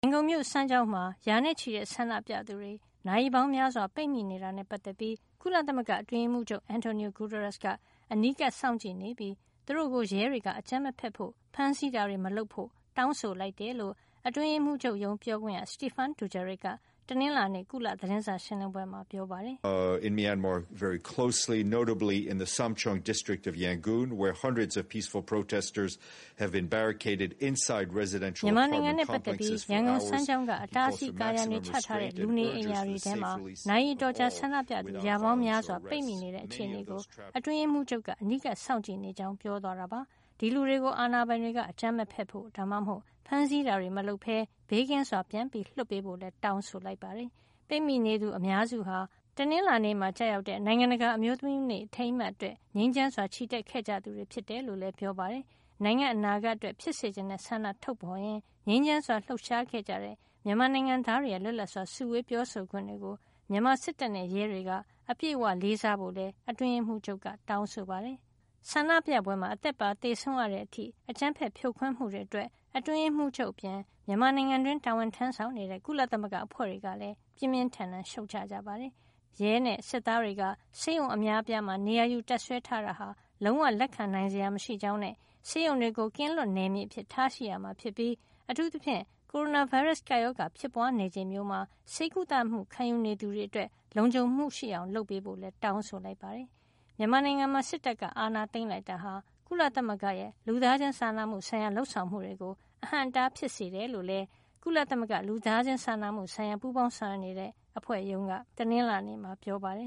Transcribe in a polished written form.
ရန်ကုန်မြို့စမ်းချောင်းမှာရာနဲ့ချီတဲ့ဆန္ဒပြသူတွေနာရီပေါင်းများစွာပိတ်မိနေတာနဲ့ပတ်သက်ပြီးကုလသမဂ္ဂအတွင်းရေးမှူးချုပ်အန်တိုနီယိုဂူတာရက်စ်ကအနီးကပ်စောင့်ကြည့်နေပြီးသူတို့ကိုရဲတွေကအကြမ်းမဖက်ဖို့ဖမ်းဆီးတာတွေမလုပ်ဖို့တောင်းဆိုလိုက်တယ်လို့အတွင်းရေးမှူးချုပ်ရုံးပြောခွင့်ရစတီဖန်ဒူဂျာရစ်ကတနင်္လာနေ့ကုလသတင်းစာရှင်းလင်းပွဲမှာပြောပါတယ်။ In Myanmar, very closely, notably in the Samcheong district of Yangon, where hundreds of peaceful protesters have been barricaded inside residential apartment complexes for hours. ရန်ကုန်စမ်းချောင်းကအတားဆီးကာရံတွေချထားတဲ့လူနေအိမ်ယာတွေထဲမှာနိုင်ရီတော်ကြာဆန္ဒပြသူရာပေါင်းများစွာပိတ်မိနေတဲ့အခြေအနေကိုအတွင်းရေးမှူးချုပ်ကအနီးကပ်စောင့်ကြည့်နေကြောင်းပြောသွားတာပါ။ဒီလူတွေကိုအာဏာပိုင်တွေကအကြမ်းမဖက်ဖို့ဒါမှမဟုတ်ဖမ်းဆီးတာတွေမလုပ်ဘဲဘေးကင်းစွာပြန်ပြီးလွှတ်ပေးဖို့လည်းတောင်းဆိုလိုက်ပါတယ်။ပိတ်မိနေသူအများစုဟာတနင်္လာနေ့မှာကြာရောက်တဲ့နိုင်ငံတကာအမျိုးသမီးနေ့အထိမ်းအမှတ်အတွက်ငြိမ်းချမ်းစွာချီတက်ခဲ့ကြသူတွေဖြစ်တယ်လို့လည်းပြောပါတယ်။နိုင်ငံအနာဂတ်အတွက်ဖြစ်စေချင်တဲ့ဆန္ဒထုတ်ဖော်ရင်းငြိမ်းချမ်းစွာလှုပ်ရှားခဲ့ကြတဲ့မြန်မာနိုင်ငံသားတွေရဲ့လွတ်လပ်စွာစုဝေးပြောဆိုခွင့်တွေကိုမြန်မာစစ်တပ်နဲ့ရဲတွေကအပြည့်အဝလေးစားဖို့လည်းအတွင်းရေးမှူးချုပ်ကတောင်းဆိုပါတယ်။ဆန္ဒပြပွဲမှာအသက်ပါသေဆုံးရတဲ့အထိအကြမ်းဖက်ဖြိုခွင်းမှုတွေအတွက်အတွင်းရေးမှူးချုပ်ပြင်မြန်မာနိုင်ငံတွင်းတာဝန်ထမ်းဆောင်နေတဲ့ကုလသမဂ္ဂအဖွဲ့တွေကလည်းပြင်းပြင်းထန်ထန်ရှုတ်ချကြပါတယ်။ရဲနဲ့စစ်သားတွေကဆေးရုံအများအပြားမှာနေရာယူတပ်ဆွဲထားတာဟာလုံးဝလက်ခံနိုင်စရာမရှိကြောင်းနဲ့ဆေးရုံတွေကိုကင်းလွတ်နယ်မြေအဖြစ်ထားရှိရမှာဖြစ်ပြီးအထူးသဖြင့်ကိုရိုနာဗိုင်းရပ်စ်ကပ်ရောဂါဖြစ်ပွားနေချိန်မျိုးမှာဆေးကုသမှုခံယူနေသူတွေအတွက်လုံခြုံမှုရှိအောင်လုပ်ပေးဖို့လည်းတောင်းဆိုလိုက်ပါတယ်။မြန်မာနိုင်ငံမှာစစ်တပ်ကအာဏာသိမ်းလိုက်တာဟာကုလသမဂ္ဂရဲ့လူသားချင်းစာနာမှုဆိုင်ရာလှုပ်ဆောင်မှုတွေကိုအဟန့်အတားဖြစ်စေတယ်လို့လည်းကုလသမဂ္ဂလူသားချင်းစာနာမှုဆိုင်ရာပူးပေါင်းဆောင်ရွက်နေတဲ့အဖွဲ့ရုံးကတနင်္လာနေ့မှာပြောပါတယ်